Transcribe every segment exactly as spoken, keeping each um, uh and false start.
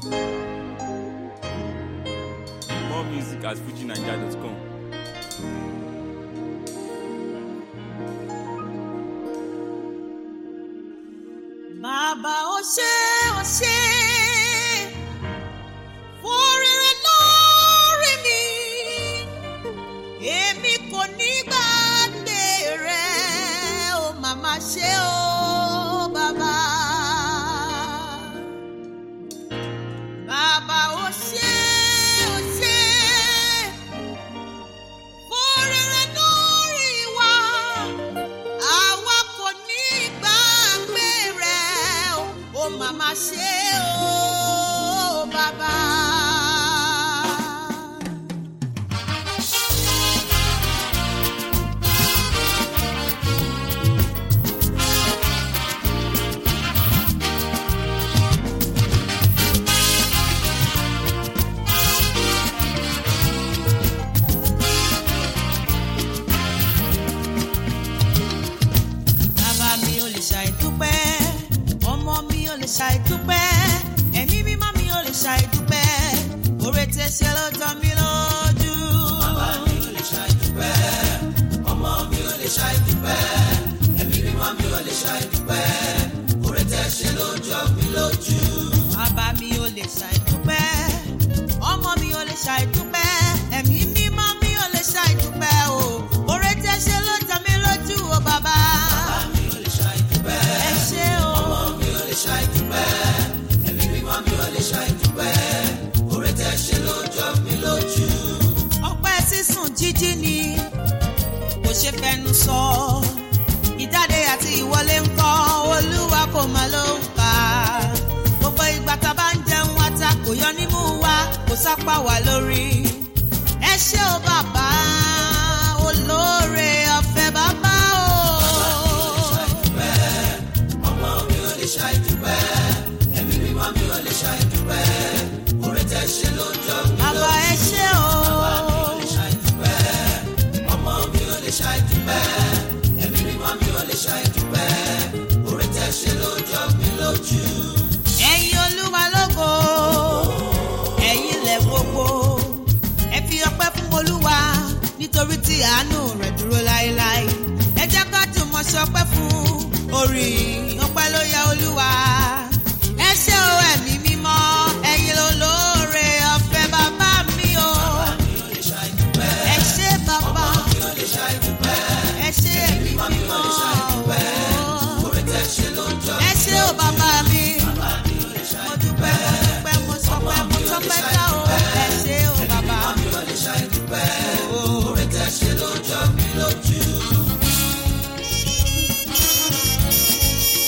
More music at fuji naija dot com. Bàbá ó ṣé ó ṣé fórírẹ lórí mi, èmi kò ní gbàgbé rẹ, ó màmá ṣé ó bàbá. Bàbá ó ṣé ó ṣé fórírẹ lórí wa, àwa kò ní gbàgbé rẹ, ó màmá ṣé ó bàbá. Ṣàìdúpẹ́, ẹ̀mí mímọ́ mi ò lè ṣàìdúpẹ́, oore tẹ́ ṣe ló jọ mí lójú. Bàbá mi ò lè ṣàìdúpẹ́, ọmọ mi ò lè ṣàìdúpẹ́, ẹ̀mí mímọ́ mi ò lè ṣàìdúpẹ́, oore tẹ́ ṣe ló jọ mí lójú. Bàbá mi ò lè ṣàìdúpẹ́, ọmọ mi ò lè ṣàìdúpẹ́, ẹ̀mí mímọ́ mi ò lè ṣàìdúpẹ́ o, oore tẹ́ ṣe ló jọ mí lójú o bàbá. Bàbá mi ò lè ṣàìdúpẹ́, ẹ ṣé o. ọmọ mi ò lè ṣàìdúpẹ́, ẹ̀mí mímọ́ mi ò lè ṣàìdúpẹ́, oore tẹ́ ṣe ló jọ mí lójú. Ọpẹ́ sísùn jíjí ni kò ṣe fẹnu sọ, ìjáde àti ìwọlé ńkọ́ Olúwa kò má ló ń kà. Gbogbo ìgbà tá a bá ń jẹun ata kò yọ nímú wa, kò sápá wa lórí. Ẹ ṣé o bàbá olóore ọ̀fẹ́ bàbá o. Ọmọ mi ò lè ṣàìdúpẹ́, ẹ̀mí mímọ́ mi ò lè ṣàìdúpẹ́, oore tẹ́ ṣe ló jọ mí lójú. Bàbá ẹ ṣé o. Ọmọ mi ò lè ṣàìdúpẹ́, ẹ̀mí mímọ́ mi ò lè ṣàìdúpẹ́, oore tẹ́ ṣe ló jọ mí lójú. Ẹ̀yin Olúwa lógo, ẹ̀yin lẹ̀ gbogbo, ẹ fi ọpẹ́ fún Olúwa nítorí tí àánú rẹ̀ dúró láéláé. Ẹ jẹ́ ká jùmọ̀ ṣọpẹ́ fún orin ọpẹ́ ló yẹ Olúwa. Ẹ ṣé o ẹ̀mí mímọ́, ẹ̀yin ló lóore ọ̀fẹ́ bàbá mi o. Ẹ ṣé bàbá, ẹ ṣé ẹ̀mí mímọ́, ẹ ṣé o bàbá mi. Mo dúpẹ́, mo dúpẹ́, mo sọpẹ́, mo sọpẹ́ ká o. Ẹ ṣé o bàbá. Oore tẹ́ ṣe ló jọ mí lójú.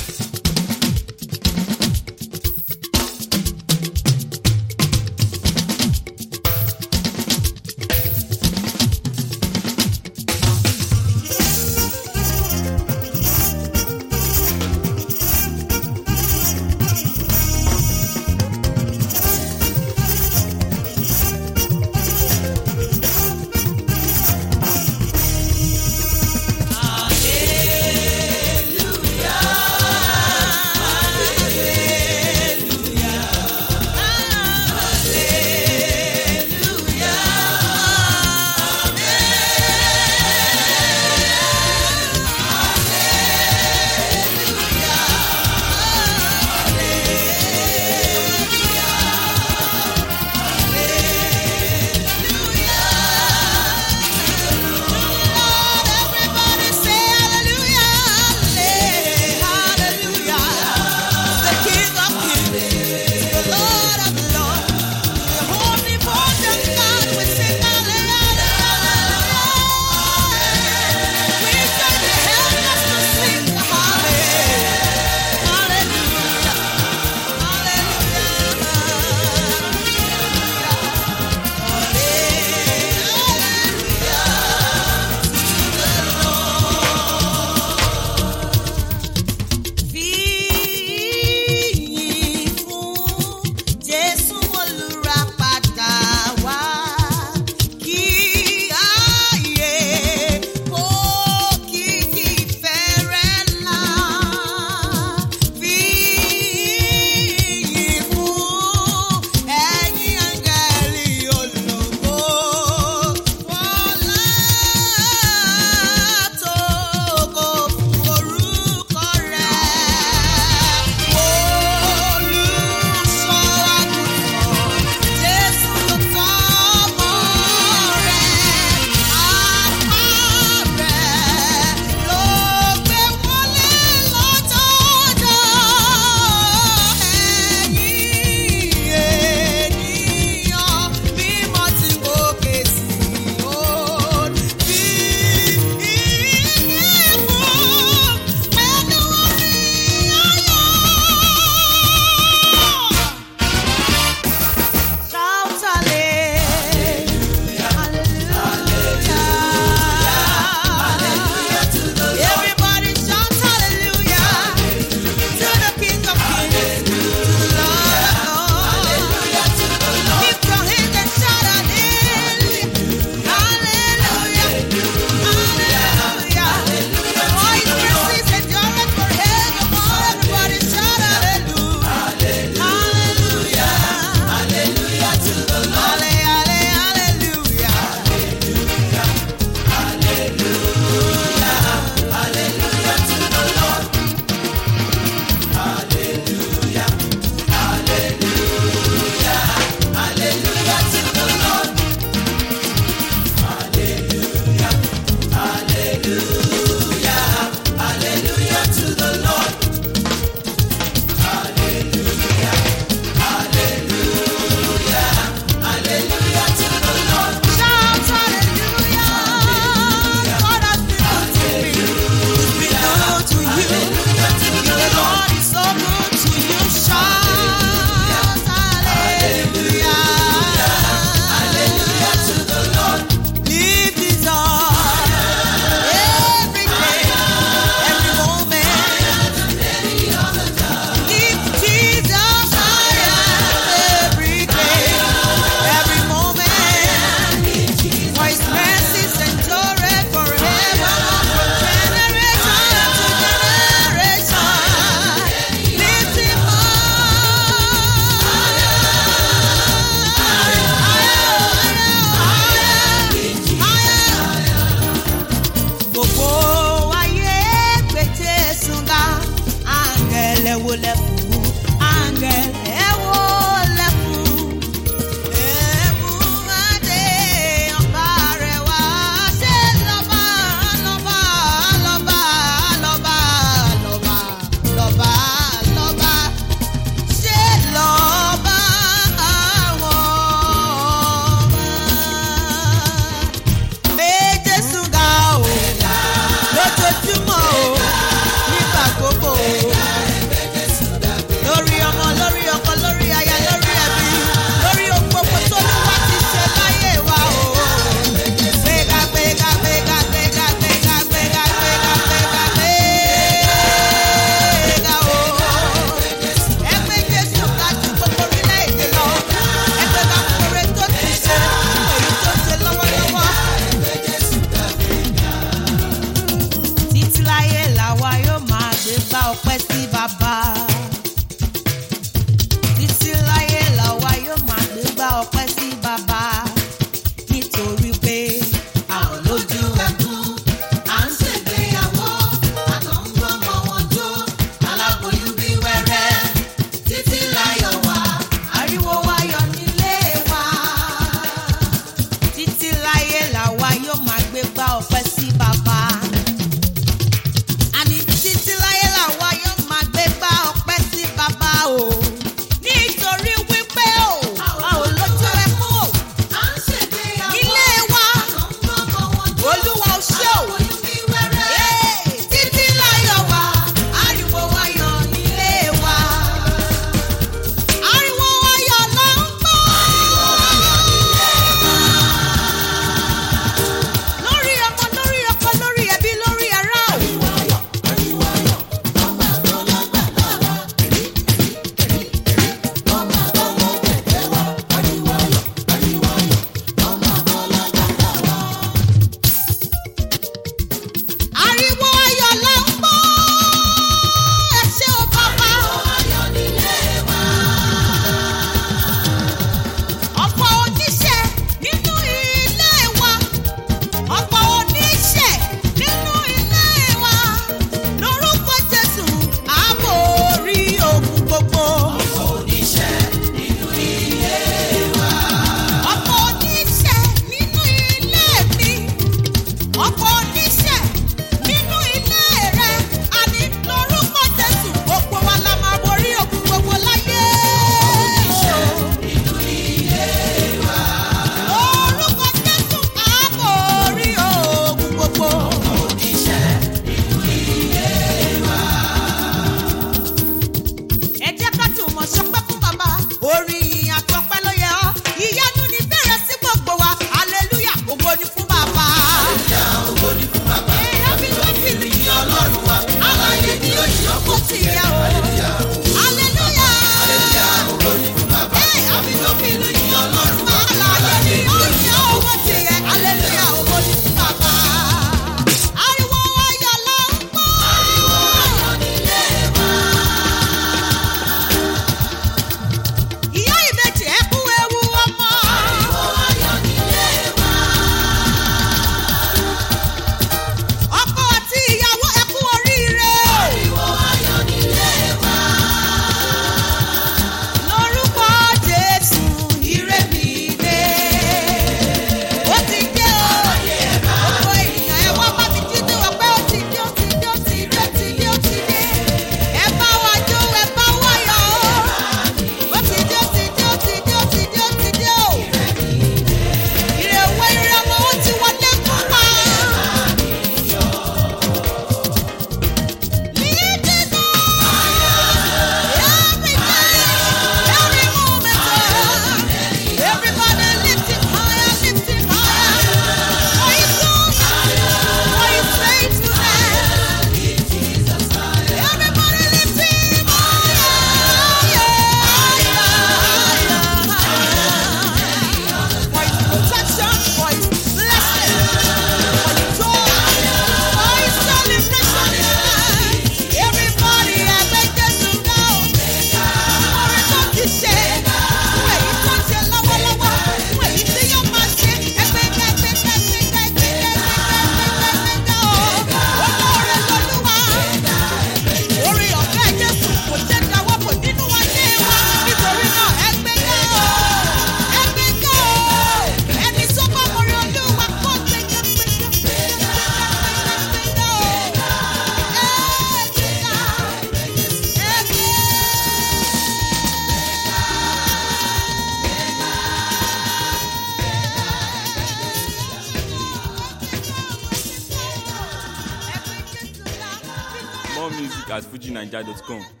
More music at fuji naija dot com.